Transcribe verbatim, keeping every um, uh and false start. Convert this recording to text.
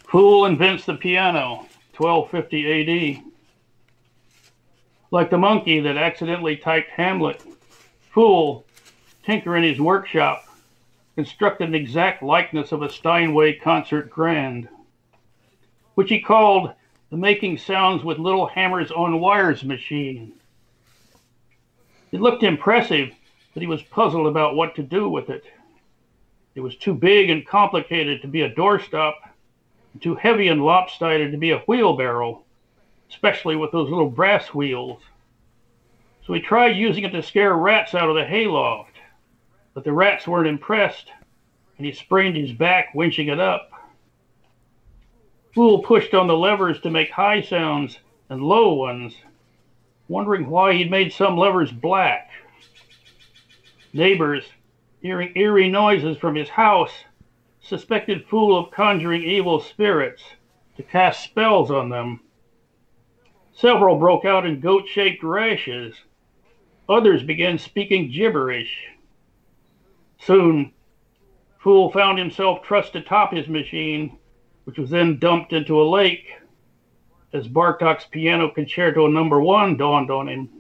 Fool invents the piano, twelve fifty A D. Like the monkey that accidentally typed Hamlet, Fool, tinker in his workshop, constructed an exact likeness of a Steinway concert grand, which he called the making sounds with little hammers on wires machine. It looked impressive, but he was puzzled about what to do with it. It was too big and complicated to be a doorstop, and too heavy and lopsided to be a wheelbarrow, especially with those little brass wheels. So he tried using it to scare rats out of the hayloft, but the rats weren't impressed, and he sprained his back winching it up. Fool pushed on the levers to make high sounds and low ones, wondering why he'd made some levers black. Neighbors, hearing eerie noises from his house, suspected Fool of conjuring evil spirits to cast spells on them. Several broke out in goat-shaped rashes. Others began speaking gibberish. Soon, Fool found himself trussed atop his machine, which was then dumped into a lake as Bartok's Piano Concerto Number One dawned on him.